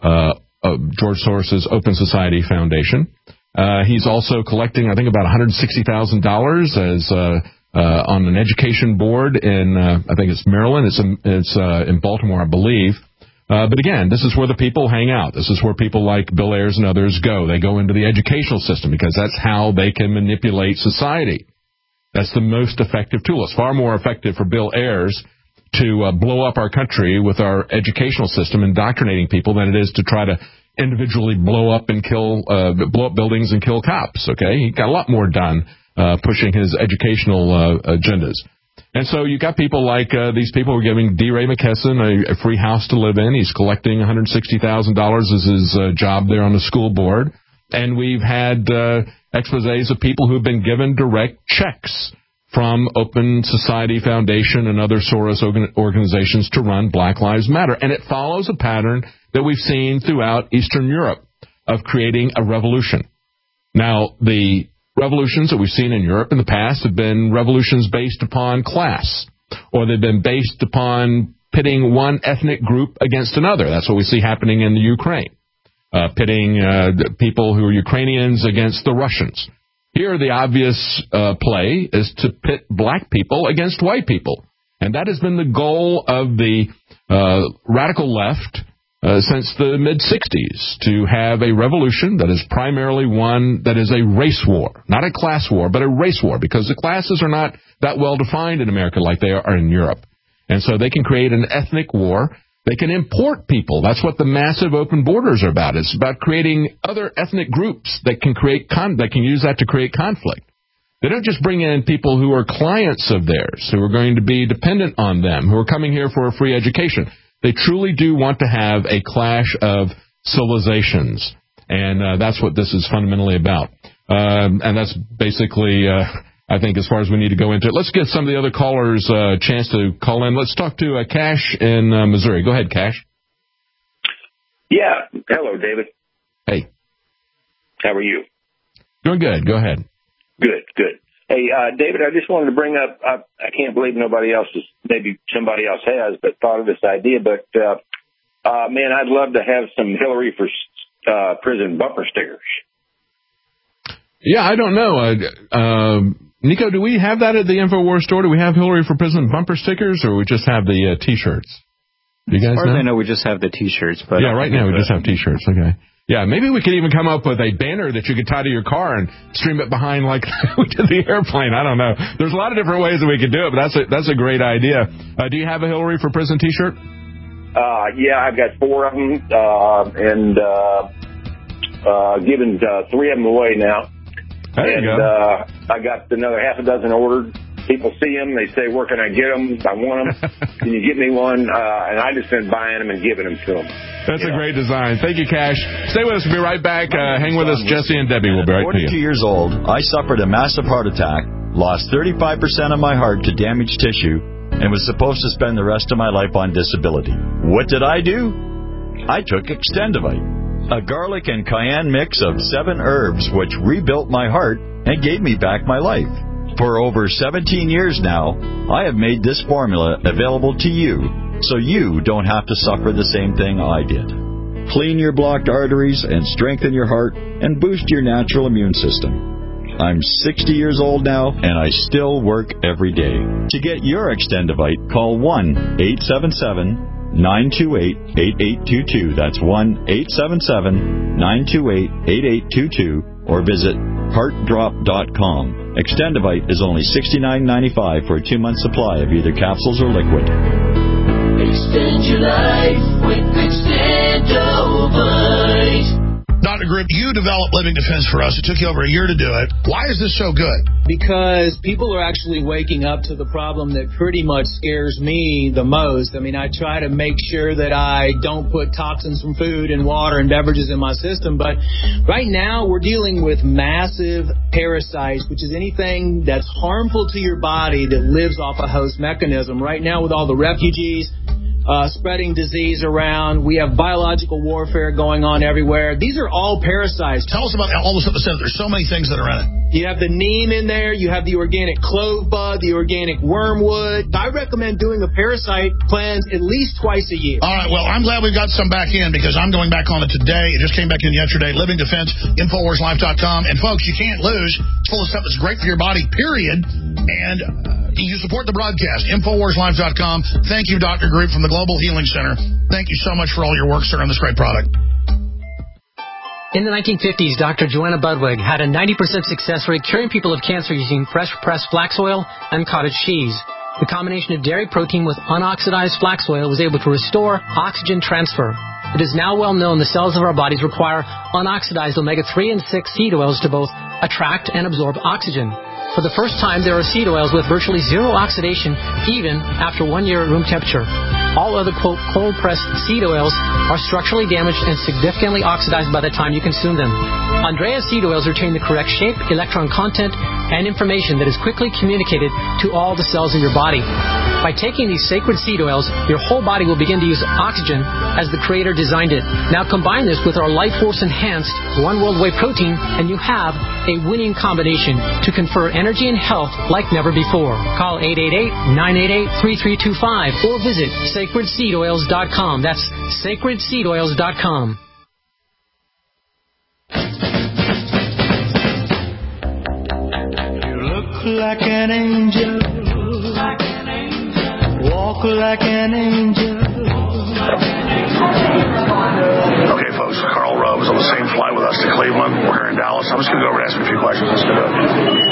George Soros' Open Society Foundation. He's also collecting, I think, about $160,000 as on an education board in, I think it's Maryland. It's in Baltimore, I believe. But again, this is where the people hang out. This is where people like Bill Ayers and others go. They go into the educational system because that's how they can manipulate society. That's the most effective tool. It's far more effective for Bill Ayers to blow up our country with our educational system, indoctrinating people, than it is to try to individually blow up buildings and kill cops. Okay, he got a lot more done pushing his educational agendas. And so you got people like these people who are giving D. Ray McKesson a free house to live in. He's collecting $160,000 as his job there on the school board. And we've had exposés of people who've been given direct checks from Open Society Foundation and other Soros organizations to run Black Lives Matter. And it follows a pattern that we've seen throughout Eastern Europe of creating a revolution. Now, the revolutions that we've seen in Europe in the past have been revolutions based upon class, or they've been based upon pitting one ethnic group against another. That's what we see happening in the Ukraine, pitting people who are Ukrainians against the Russians. Here, the obvious play is to pit black people against white people. And that has been the goal of the radical left since the mid-'60s to have a revolution that is primarily one that is a race war, not a class war, but a race war, because the classes are not that well defined in America like they are in Europe. And so they can create an ethnic war. They can import people. That's what the massive open borders are about. It's about creating other ethnic groups that can that can use that to create conflict. They don't just bring in people who are clients of theirs, who are going to be dependent on them, who are coming here for a free education. They truly do want to have a clash of civilizations, and that's what this is fundamentally about. And that's basically, I think, as far as we need to go into it. Let's give some of the other callers a chance to call in. Let's talk to Cash in Missouri. Go ahead, Cash. Yeah. Hello, David. Hey. How are you? Doing good. Go ahead. Good. Hey, David, I just wanted to bring up, I can't believe nobody else maybe somebody else has, but thought of this idea. But, man, I'd love to have some Hillary for prison bumper stickers. Yeah, I don't know. Nico, do we have that at the InfoWars store? Do we have Hillary for prison bumper stickers, or we just have the T-shirts? Do you guys know? As far as I know, we just have the T-shirts. But yeah, right now we just have T-shirts. Okay. Yeah, maybe we could even come up with a banner that you could tie to your car and stream it behind like we did the airplane. I don't know. There's a lot of different ways that we could do it, but that's a great idea. Do you have a Hillary for Prison T-shirt? Yeah, I've got 4 of them, and given 3 of them away now. There you go. I got another half a dozen ordered. People see them, they say, "Where can I get them? I want them. Can you get me one?" And I just been buying them and giving them to them. That's a great design. Thank you, Cash. Stay with us. We'll be right back. Hang with us. Jesse and Debbie will be right with you. 42 years old, I suffered a massive heart attack, lost 35% of my heart to damaged tissue, and was supposed to spend the rest of my life on disability. What did I do? I took Extendivite, a garlic and cayenne mix of 7 herbs which rebuilt my heart and gave me back my life. For over 17 years now, I have made this formula available to you, so you don't have to suffer the same thing I did. Clean your blocked arteries and strengthen your heart and boost your natural immune system. I'm 60 years old now, and I still work every day. To get your Extendivite, call 1-877-928-8822. That's 1-877-928-8822, or visit heartdrop.com. Extendivite is only $69.95 for a 2-month supply of either capsules or liquid. Extend your life with Extendovite. Dr. Grip, you developed Living Defense for us. It took you over a year to do it. Why is this so good? Because people are actually waking up to the problem that pretty much scares me the most. I mean, I try to make sure that I don't put toxins from food and water and beverages in my system. But right now we're dealing with massive parasites, which is anything that's harmful to your body that lives off a host mechanism. Right now with all the refugees spreading disease around, we have biological warfare going on everywhere. These are all parasites. Tell us about all the stuff that says there's so many things that are in it. You have the neem in there. You have the organic clove bud, the organic wormwood. I recommend doing a parasite cleanse at least twice a year. All right, well, I'm glad we've got some back in because I'm going back on it today. It just came back in yesterday. Living Defense, InfoWarsLife.com. And, folks, you can't lose. It's full of stuff that's great for your body, period. And you support the broadcast, InfoWarsLife.com. Thank you, Dr. Group from the Global Healing Center. Thank you so much for all your work, sir, on this great product. In the 1950s, Dr. Joanna Budwig had a 90% success rate curing people of cancer using fresh-pressed flax oil and cottage cheese. The combination of dairy protein with unoxidized flax oil was able to restore oxygen transfer. It is now well known the cells of our bodies require unoxidized omega-3 and 6 seed oils to both attract and absorb oxygen. For the first time, there are seed oils with virtually zero oxidation, even after 1 year at room temperature. All other, quote, cold-pressed seed oils are structurally damaged and significantly oxidized by the time you consume them. Andrea seed oils retain the correct shape, electron content, and information that is quickly communicated to all the cells in your body. By taking these sacred seed oils, your whole body will begin to use oxygen as the Creator designed it. Now combine this with our Life Force Enhanced One World Whey Protein, and you have a winning combination to confer energy and health like never before. Call 888-988-3325 or visit sacredseedoils.com. That's sacredseedoils.com. You look like an angel. Walk like an angel. Okay, folks, Karl Rove was on the same flight with us to Cleveland. We're here in Dallas. I'm just going to go over and ask him a few questions. Let's do it.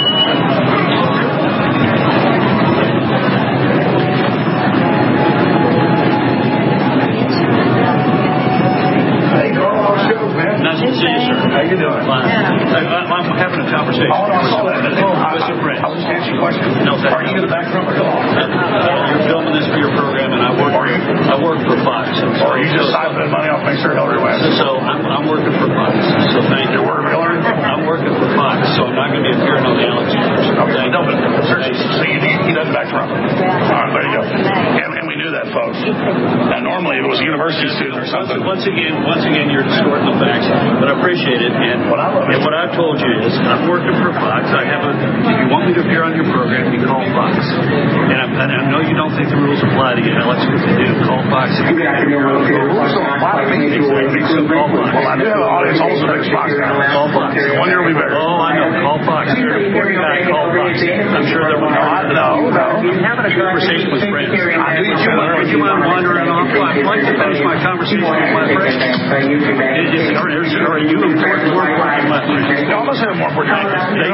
Nice to see you, sir. How you doing? Fine. I'm having a conversation. Oh, no, I saw that. Mr. Brent. I was just asking you a question. No, are you in the back room or come on? You're filming this for your program, and I work for Fox. So are you just siphoning money off, make sure Hillary wins? So I'm working for Fox. So thank you. You're working for Hillary? I'm working for Fox, so I'm not going to be appearing on the Alex Jones. Okay, no, but so he doesn't back Trump. All right, there you go. And we knew that, folks. Now, normally, if it was a university student or something. Once again, you're distorting the facts, but I appreciate it. And what I've told you is, I'm working for Fox. If you want me to appear on your program, you call Fox. And I know you don't think the rules apply to you, Alex, but they do. Call Fox. The rules don't apply to me. So call Fox. Well, I do have an audience also big Fox now. Call Fox. 1 year will be better. Oh, I know. Call Fox. You're an important guy. Call Fox. I'm sure there will be. No. You're having a conversation with friends. Would you mind wandering off? I'd like to finish my conversation with my friends. Are you important? No, I must have more important. He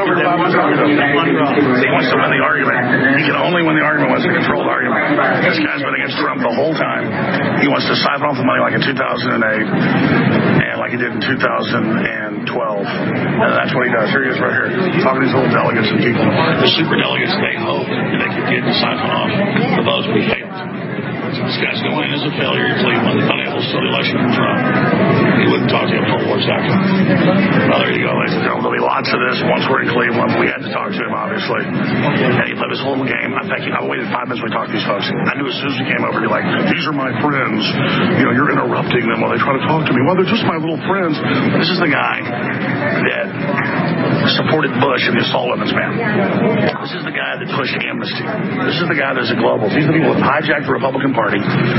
wants to win the argument. He can only win the argument once he controls the argument. This guy's been against Trump the whole time. He wants to siphon off the money like in 2008 and like he did in 2012. And that's what he does. Here he is right here, talking to these little delegates and people. The super delegates, they hope that they can get the siphon off the votes we failed. This guy's going in as a failure in Cleveland, unable to steal the election from Trump. He wouldn't talk to you about InfoWars.com. Well, there you go, ladies and gentlemen. There'll be lots of this once we're in Cleveland. We had to talk to him, obviously. And he played his whole game. In fact, I waited 5 minutes when we talked to these folks. I knew as soon as we came over, he'd be like, these are my friends. You know, you're interrupting them while they try to talk to me. Well, they're just my little friends. This is the guy that supported Bush in the assault weapons ban. This is the guy that pushed amnesty. This is the guy that's a global. These are the people that hijacked the Republican Party.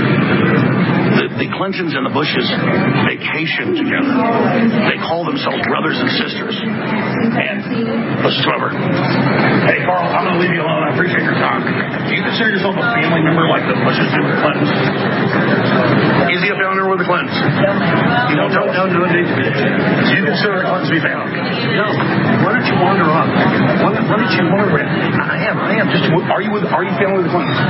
The Clintons and the Bushes vacation together. They call themselves brothers and sisters. And listen to Trevor. Hey, Karl, I'm going to leave you alone. I appreciate your time. Do you consider yourself a family member like the Bushes do with the Clintons? Is he a family member with the Clintons? You don't tell us. No. Do you consider the Clintons to be family? No. Why don't you wander off? Why don't you wander? I am. Just are you family with the Clintons?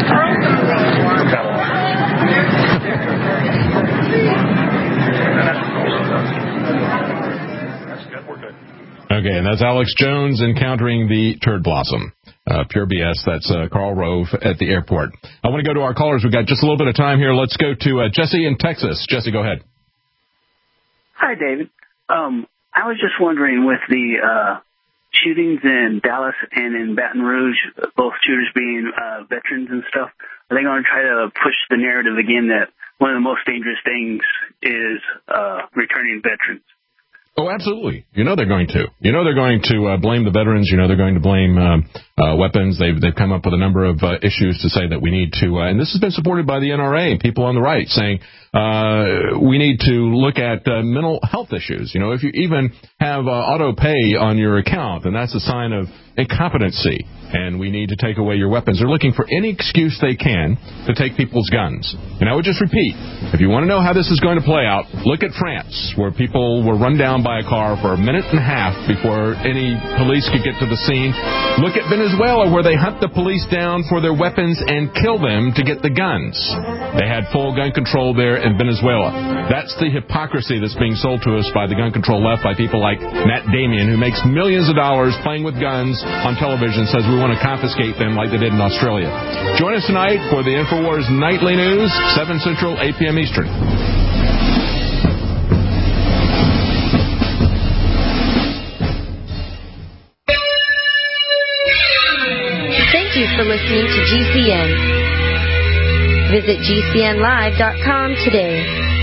Okay, and that's Alex Jones encountering the turd blossom. Pure BS. That's Karl Rove at the airport. I want to go to our callers. We've got just a little bit of time here. Let's go to Jesse in Texas. Jesse, go ahead. Hi, David. I was just wondering, with the shootings in Dallas and in Baton Rouge, both shooters being veterans and stuff, are they going to try to push the narrative again that one of the most dangerous things is returning veterans? Oh, absolutely. You know they're going to. You know they're going to blame the veterans. You know they're going to blame weapons. They've come up with a number of issues to say that we need to, and this has been supported by the NRA and people on the right saying we need to look at mental health issues. You know, if you even have auto pay on your account, then that's a sign of incompetency, and we need to take away your weapons. They're looking for any excuse they can to take people's guns. And I would just repeat, if you want to know how this is going to play out, look at France, where people were run down by a car for a minute and a half before any police could get to the scene. Look at Venezuela, where they hunt the police down for their weapons and kill them to get the guns. They had full gun control there in Venezuela. That's the hypocrisy that's being sold to us by the gun control left, by people like Matt Damien, who makes millions of dollars playing with guns on television, says we want to confiscate them like they did in Australia. Join us tonight for the InfoWars Nightly News, 7 Central, 8 p.m. Eastern. Thank you for listening to GCN. Visit GCNlive.com today.